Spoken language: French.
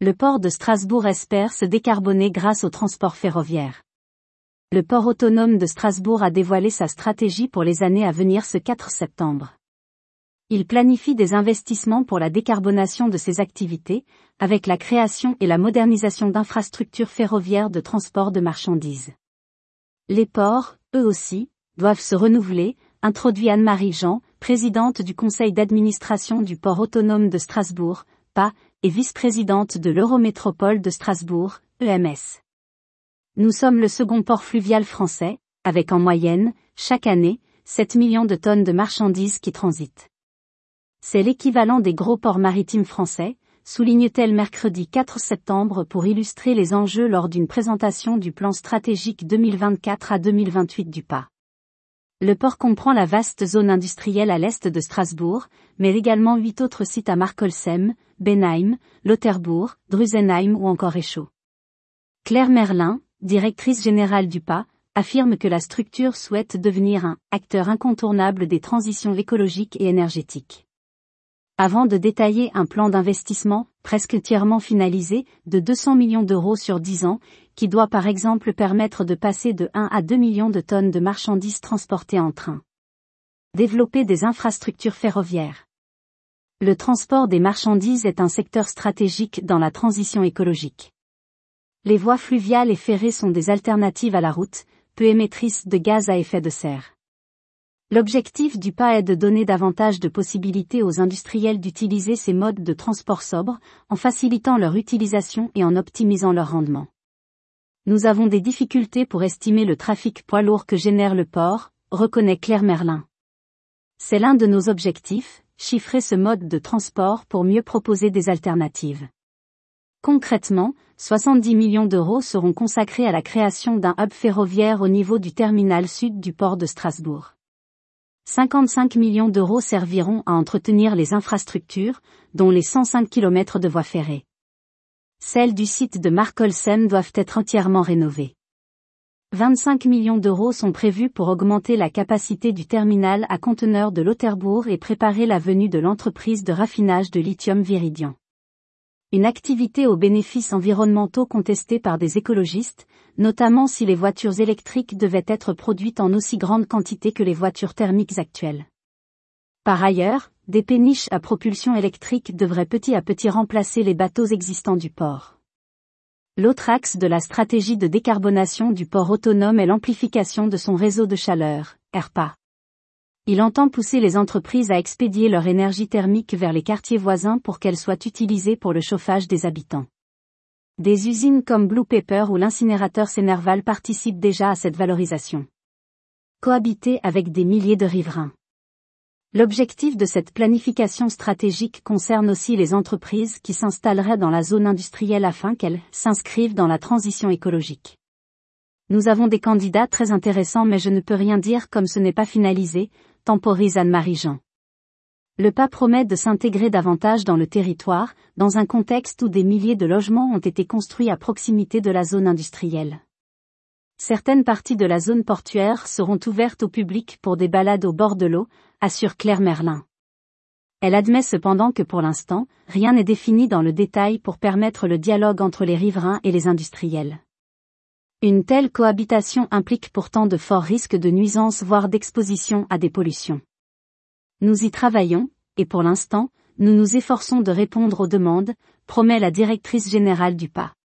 Le port de Strasbourg espère se décarboner grâce au transport ferroviaire. Le port autonome de Strasbourg a dévoilé sa stratégie pour les années à venir ce 4 septembre. Il planifie des investissements pour la décarbonation de ses activités, avec la création et la modernisation d'infrastructures ferroviaires de transport de marchandises. Les ports, eux aussi, doivent se renouveler, introduit Anne-Marie Jean, présidente du conseil d'administration du port autonome de Strasbourg, PA, et vice-présidente de l'Eurométropole de Strasbourg, EMS. Nous sommes le second port fluvial français, avec en moyenne, chaque année, 7 millions de tonnes de marchandises qui transitent. C'est l'équivalent des gros ports maritimes français, souligne-t-elle mercredi 4 septembre pour illustrer les enjeux lors d'une présentation du plan stratégique 2024 à 2028 du PA. Le port comprend la vaste zone industrielle à l'est de Strasbourg, mais également 8 autres sites à Markolsheim, Benheim, Lauterbourg, Drusenheim ou encore Eschau. Claire Merlin, directrice générale du PA, affirme que la structure souhaite devenir un acteur incontournable des transitions écologiques et énergétiques. Avant de détailler un plan d'investissement, presque entièrement finalisé, de 200 millions d'euros sur 10 ans, qui doit par exemple permettre de passer de 1 à 2 millions de tonnes de marchandises transportées en train. Développer des infrastructures ferroviaires. Le transport des marchandises est un secteur stratégique dans la transition écologique. Les voies fluviales et ferrées sont des alternatives à la route, peu émettrices de gaz à effet de serre. L'objectif du PA est de donner davantage de possibilités aux industriels d'utiliser ces modes de transport sobres, en facilitant leur utilisation et en optimisant leur rendement. Nous avons des difficultés pour estimer le trafic poids lourd que génère le port, reconnaît Claire Merlin. C'est l'un de nos objectifs, chiffrer ce mode de transport pour mieux proposer des alternatives. Concrètement, 70 millions d'euros seront consacrés à la création d'un hub ferroviaire au niveau du terminal sud du port de Strasbourg. 55 millions d'euros serviront à entretenir les infrastructures, dont les 105 km de voies ferrées. Celles du site de Markolsheim doivent être entièrement rénovées. 25 millions d'euros sont prévus pour augmenter la capacité du terminal à conteneurs de Lauterbourg et préparer la venue de l'entreprise de raffinage de lithium Viridian. Une activité aux bénéfices environnementaux contestée par des écologistes, notamment si les voitures électriques devaient être produites en aussi grande quantité que les voitures thermiques actuelles. Par ailleurs, des péniches à propulsion électrique devraient petit à petit remplacer les bateaux existants du port. L'autre axe de la stratégie de décarbonation du port autonome est l'amplification de son réseau de chaleur, ERPA. Il entend pousser les entreprises à expédier leur énergie thermique vers les quartiers voisins pour qu'elle soit utilisée pour le chauffage des habitants. Des usines comme Blue Pepper ou l'incinérateur Sénerval participent déjà à cette valorisation. Cohabiter avec des milliers de riverains. L'objectif de cette planification stratégique concerne aussi les entreprises qui s'installeraient dans la zone industrielle afin qu'elles s'inscrivent dans la transition écologique. Nous avons des candidats très intéressants mais je ne peux rien dire comme ce n'est pas finalisé, temporise Anne-Marie Jean. Le PA promet de s'intégrer davantage dans le territoire, dans un contexte où des milliers de logements ont été construits à proximité de la zone industrielle. Certaines parties de la zone portuaire seront ouvertes au public pour des balades au bord de l'eau, assure Claire Merlin. Elle admet cependant que pour l'instant, rien n'est défini dans le détail pour permettre le dialogue entre les riverains et les industriels. Une telle cohabitation implique pourtant de forts risques de nuisances voire d'exposition à des pollutions. Nous y travaillons, et pour l'instant, nous nous efforçons de répondre aux demandes, promet la directrice générale du PA.